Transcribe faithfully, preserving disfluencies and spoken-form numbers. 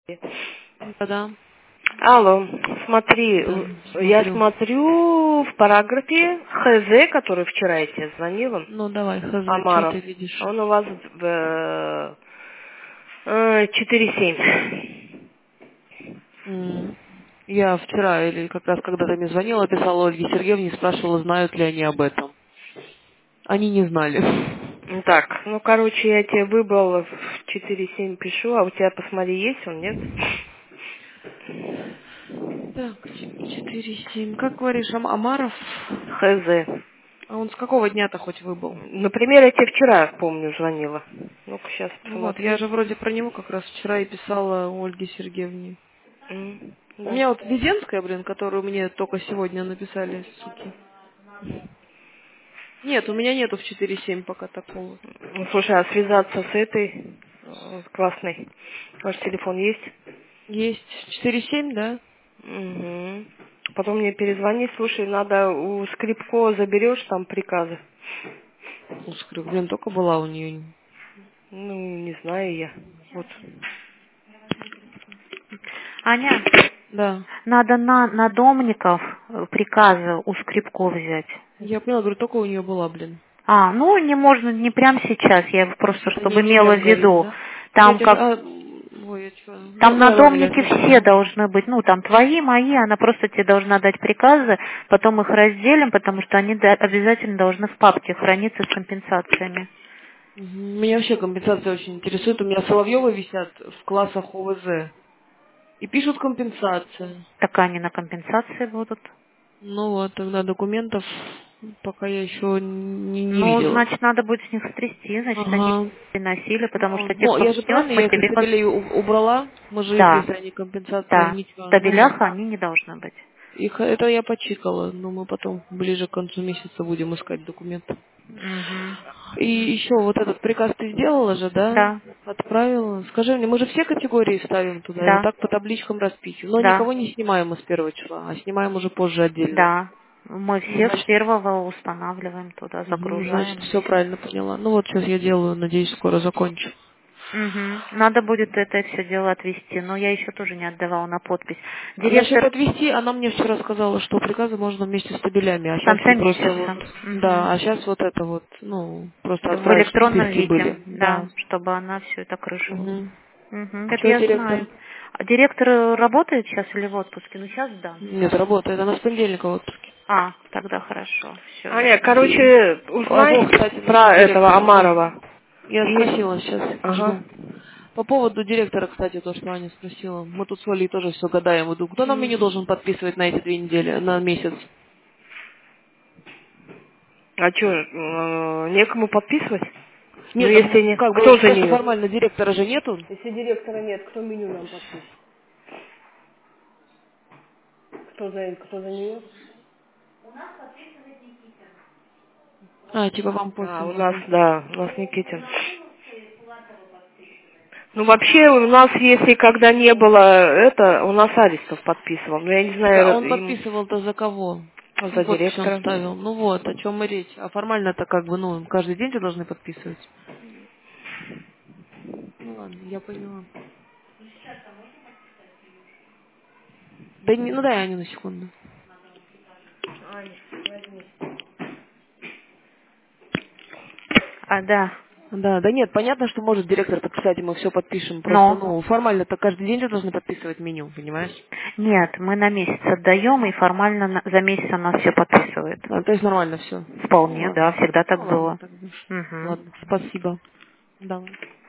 Да. Алло, смотри, Да, я смотрю. смотрю в параграфе ХЗ, который вчера я тебе звонила, Ну давай, хз, что Амаров, ты видишь? он у вас в э, э, четыре семь. М. Я вчера, или как раз когда ты мне звонила, писала Ольге Сергеевне и спрашивала, знают ли они об этом. Они не знали. Так, ну, короче, я тебе выбрала в четыре семь пишу, а у тебя, посмотри, есть он, нет? Так, четыре семь. Как говоришь, Ам- Амаров? ХЗ. А он с какого дня-то хоть выбыл? Например, я тебе вчера, помню, звонила. Ну-ка, сейчас Ну вот, я посмотрю. же вроде про него как раз вчера и писала Ольге Сергеевне. М, У Да. меня вот Веденская, блин, которую мне только сегодня написали, суки. Нет, у меня нету в четыре семь пока такого. Ну, слушай, а связаться с этой э, классной? Ваш телефон есть? Есть четыре семь, да? Угу. Потом мне перезвони, слушай, надо у Скрипко заберешь там приказы. Ускры, блин, только была у нее. Ну, не знаю я. Вот. Аня, Да. надо на, на домников э, приказы у Скрипко взять. Я поняла, говорю, только у нее была, блин. А, ну не можно, не прямо сейчас, я просто Это чтобы не имела сейчас в говорить, виду. да? Я Там тебе... как, А, ой, я что? Ну, там ну, на ладно, я домнике сейчас все скажу. должны быть, ну там твои, мои, она просто тебе должна дать приказы, потом их разделим, потому что они да- обязательно должны в папке храниться с компенсациями. Мгм. Меня вообще компенсация очень интересует. У меня Соловьевы висят в классах ОВЗ. И пишут компенсация. Так они на компенсации будут. Ну вот, тогда документов пока я еще не, не Ну, видела. значит, надо будет с них стрясти, значит, они Ага. приносили, потому Ну, что ну, я же техподнес правильно, мы я их из тебе... пос- табелей у- убрала. Мы же их, Да, если они компенсация, да. В ничего. Ну вот. табелях они не должны быть. Их, это я почикала, но мы потом ближе к концу месяца будем искать документы. Угу. И еще вот этот приказ ты сделала же, да? Да, Отправила. Скажи мне, мы же все категории ставим туда, и вот да, так по табличкам расписываем. Но да, никого не снимаем мы с первого числа, а снимаем уже позже отдельно. да. Мы Ну, всех с значит, первого устанавливаем туда, мгм, значит, загружаем и все все. правильно поняла. Ну вот сейчас я делаю, надеюсь, скоро закончу. Угу. Надо будет это все дело отвести, но я еще тоже не отдавала на подпись. А насчет Директор отвести, она мне вчера сказала, что приказы можно вместе с табелями, а в сейчас конце я просто вот, месяца. Угу. да, а сейчас вот это вот, ну, просто В отправить, чтобы электронном списки виде, были, да, да. чтобы она все это крышила. Угу. Угу. Это Что, я директор? знаю. А директор э, работает сейчас или в отпуске? Ну, сейчас да. Нет, работает, она с понедельника в отпуске. А, тогда хорошо. Все, я Аня, поняла. короче, А, узнай во, кстати, про насчет этого директора, во. Амарова. Я И... спросила сейчас, Ага. жду. По поводу директора, кстати, то, что Аня спросила. Мы тут с Олей тоже все гадаем. Иду. Кто нам меню должен подписывать на эти две недели, на месяц? А что, некому подписывать? Ну, Нет, если м, не... как бы, Кто за просто нее? формально директора же нету. Если директора нет, кто меню нам подпишет? Кто за, кто за нее? А, типа вам А, у пофигу, нас, да? да, у нас Никитин. Ну, вообще, у нас, если когда не было это, у нас Аристов подписывал. Но я не Так, а знаю, он ему подписывал-то за кого? за Подпись он директора. ставил. Ну вот, о чем мы речь. А формально-то как бы, ну, каждый день же должны подписывать. Ну ладно, я поняла. Да не, ну дай Аню на секунду. А, да. Да, да нет, понятно, что может директор подписать, и мы все подпишем. Просто, Но. ну, формально-то каждый день же должны подписывать меню, понимаешь? Нет, мы на месяц отдаем, и формально на- за месяц она все подписывает. А, то есть нормально все. Ну Вполне, да, ладно. всегда Ну так ладно было. тогда. Угу. Ладно, спасибо. Давай.